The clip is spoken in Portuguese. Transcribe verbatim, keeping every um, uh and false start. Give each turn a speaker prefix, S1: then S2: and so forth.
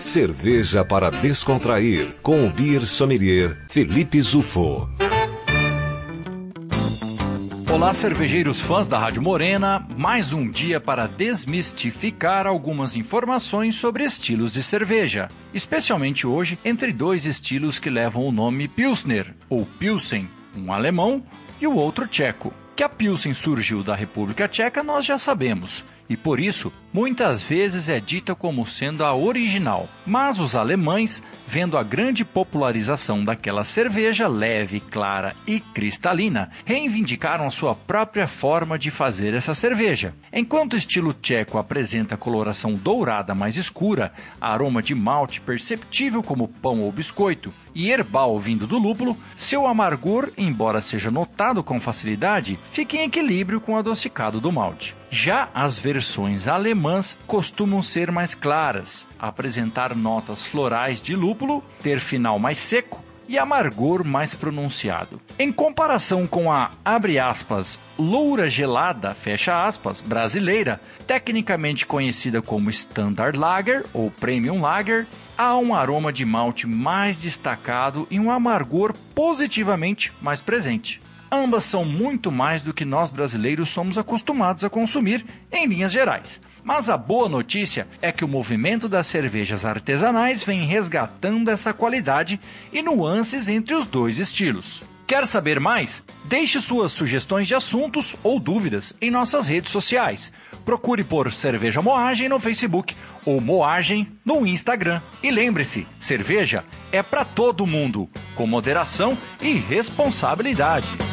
S1: Cerveja para descontrair, com o Beer Sommelier Felipe Zufo.
S2: Olá, cervejeiros fãs da Rádio Morena, mais um dia para desmistificar algumas informações sobre estilos de cerveja, especialmente hoje entre dois estilos que levam o nome Pilsner, ou Pilsen, um alemão e o outro tcheco. Que a Pilsen surgiu da República Tcheca nós já sabemos, e por isso muitas vezes é dita como sendo a original. Mas os alemães, vendo a grande popularização daquela cerveja leve, clara e cristalina, reivindicaram a sua própria forma de fazer essa cerveja. Enquanto o estilo tcheco apresenta coloração dourada mais escura, aroma de malte perceptível como pão ou biscoito, e herbal vindo do lúpulo, seu amargor, embora seja notado com facilidade, fica em equilíbrio com o adocicado do malte. Já as versões alemãs costumam ser mais claras, apresentar notas florais de lúpulo, ter final mais seco e amargor mais pronunciado. Em comparação com a, abre aspas, loura gelada, fecha aspas, brasileira, tecnicamente conhecida como Standard Lager ou Premium Lager, há um aroma de malte mais destacado e um amargor positivamente mais presente. Ambas são muito mais do que nós brasileiros somos acostumados a consumir em linhas gerais. Mas a boa notícia é que o movimento das cervejas artesanais vem resgatando essa qualidade e nuances entre os dois estilos. Quer saber mais? Deixe suas sugestões de assuntos ou dúvidas em nossas redes sociais. Procure por Cerveja Moagem no Facebook ou Moagem no Instagram. E lembre-se, cerveja é para todo mundo, com moderação e responsabilidade.